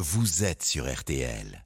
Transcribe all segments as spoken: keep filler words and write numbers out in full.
vous êtes sur R T L.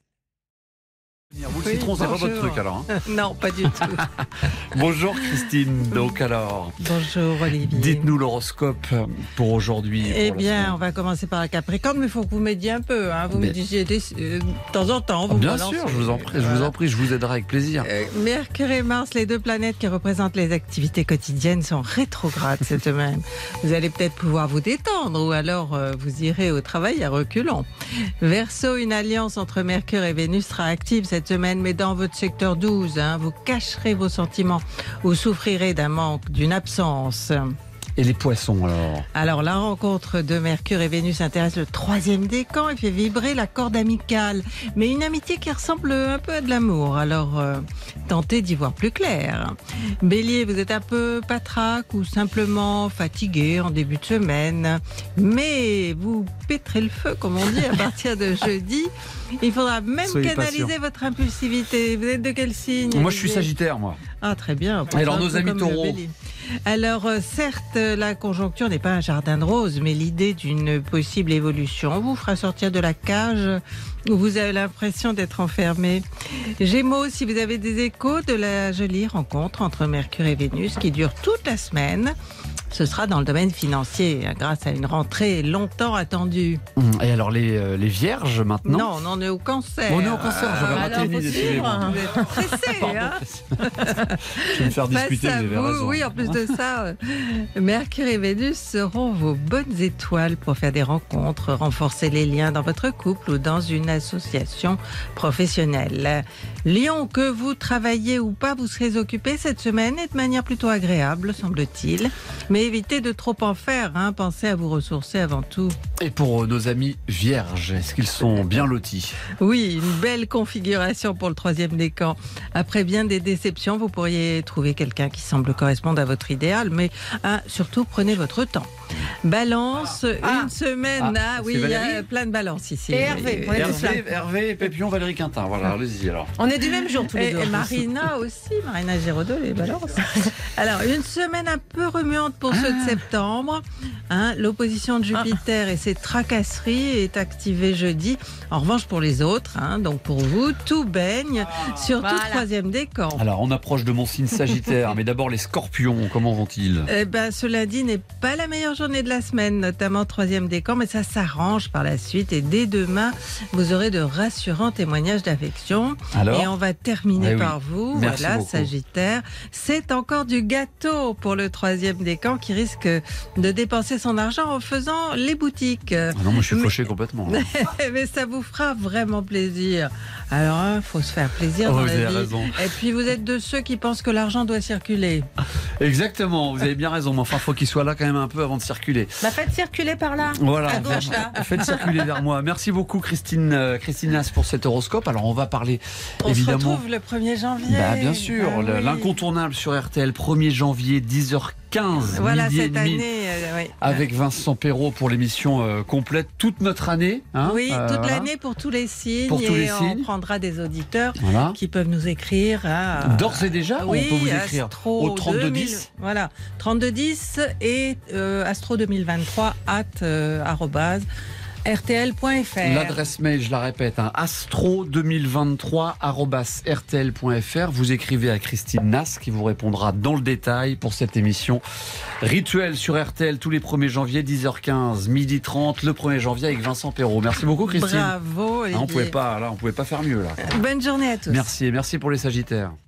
Vous, le citron, oui, c'est pas votre truc alors hein. Non, pas du tout. Bonjour Christine, donc alors, Bonjour Olivier. dites-nous l'horoscope pour aujourd'hui. Eh pour bien, on va commencer par la Capricorne, mais il faut que vous m'aidiez un peu. Hein. Vous mais... me disiez des, euh, de temps en temps. Vous Bien me sûr, je vous en prie, je voilà. vous en prie, je vous aiderai avec plaisir. Euh, Mercure et Mars, les deux planètes qui représentent les activités quotidiennes, sont rétrogrades cette semaine. Vous allez peut-être pouvoir vous détendre ou alors euh, vous irez au travail à reculons. Verseau, une alliance entre Mercure et Vénus sera active cette semaine, mais dans votre secteur douze, hein, vous cacherez vos sentiments ou souffrirez d'un manque, d'une absence. Et les poissons alors? Alors, la rencontre de Mercure et Vénus intéresse le troisième décan et fait vibrer la corde amicale. Mais une amitié qui ressemble un peu à de l'amour. Alors, euh, tentez d'y voir plus clair. Bélier, vous êtes un peu patraque ou simplement fatigué en début de semaine. Mais vous pétrez le feu, comme on dit, à partir de jeudi. Il faudra même Soyez canaliser patient. votre impulsivité. Vous êtes de quel signe? Moi je suis Olivier? Sagittaire moi. Ah, très bien. Alors, Un nos peu amis comme le taureaux. Bélier. Alors, euh, certes, la conjoncture n'est pas un jardin de roses, mais l'idée d'une possible évolution vous fera sortir de la cage où vous avez l'impression d'être enfermé. Gémeaux, si vous avez des échos de la jolie rencontre entre Mercure et Vénus qui dure toute la semaine, ce sera dans le domaine financier, grâce à une rentrée longtemps attendue. Et alors les, euh, les vierges maintenant? Non, on en est au cancer. On est au cancer, j'avais Euh, raté alors, une faut idée, suivre, décidément. hein. Vous êtes pressé, hein. Je vais me faire discuter, Face à vous avez vous, raison. oui, en plus de ça, euh, Mercure et Vénus seront vos bonnes étoiles pour faire des rencontres, renforcer les liens dans votre couple ou dans une association professionnelle. Lion, que vous travaillez ou pas, vous serez occupé cette semaine et de manière plutôt agréable, semble-t-il. Mais évitez de trop en faire, hein. Pensez à vous ressourcer avant tout. Et pour euh, nos amis vierges, est-ce qu'ils sont bien lotis? Oui, une belle configuration pour le troisième décan. Après bien des déceptions, vous pourriez trouver quelqu'un qui semble correspondre à votre idéal, mais hein, surtout prenez votre temps. Balance, Ah. une semaine, Ah, ah, c'est oui, il y a Valérie plein de balances ici. Et Hervé, Oui, on est oui. tous là. Hervé, Hervé, Pépion, Valérie Quintin. Voilà, allez-y alors. On est du même jour tous les Et, deux. et Marina aussi, Marina Giraudot, les balances. Alors, une semaine un peu remuante pour ceux de septembre. Hein, l'opposition de Jupiter et ses tracasseries est activée jeudi. En revanche, pour les autres, hein, donc pour vous, tout baigne, surtout Voilà. troisième décan. Alors, on approche de mon signe Sagittaire, mais d'abord les scorpions, comment vont-ils? Eh ben, ce lundi n'est pas la meilleure journée de la semaine, notamment troisième décan, mais ça s'arrange par la suite. Et dès demain, vous aurez de rassurants témoignages d'affection. Alors Et on va terminer Eh oui. par vous. Merci voilà, beaucoup. Sagittaire. C'est encore du gâteau pour le troisième décan qui risque de dépenser son argent en faisant les boutiques. Ah non, moi je suis Mais- fauché complètement. là. Mais ça vous fera vraiment plaisir. Alors, il faut se faire plaisir Oh, dans vous la avez vie. raison. Et puis, vous êtes de ceux qui pensent que l'argent doit circuler. Exactement, vous avez bien raison, mais enfin, faut qu'il soit là quand même un peu avant de circuler. Bah, faites circuler par là. Voilà, À gauche, là. faites circuler vers moi. Merci beaucoup Christine, euh, Christine Nas pour cet horoscope. Alors on va parler On évidemment. se retrouve le premier janvier. Bah, bien sûr, Ah le- oui. l'incontournable sur R T L, premier janvier, dix heures quinze, Voilà, midi et cette demi, année, euh, oui. avec Vincent Perrault pour l'émission euh, complète, toute notre année. Hein, Oui, euh, toute voilà. l'année pour tous les signes. Pour tous et les on signes. prendra des auditeurs Voilà. qui peuvent nous écrire. À... D'ores et déjà, oui, on peut vous écrire Astro au trente-deux deux mille, dix. Voilà, trente-deux dix et euh, Astro deux mille vingt-trois at euh, arrobase r t l point f r. L'adresse mail, je la répète, hein, astro deux mille vingt-trois arobase r t l point f r. Vous écrivez à Christine Nas qui vous répondra dans le détail pour cette émission rituelle sur R T L tous les premiers janvier, dix heures quinze, midi trente, le premier janvier avec Vincent Perrault. Merci beaucoup Christine. Bravo, Ah, Olivier. on pouvait pas, là, on pouvait pas faire mieux là. Bonne journée à tous. Merci et merci pour les Sagittaires.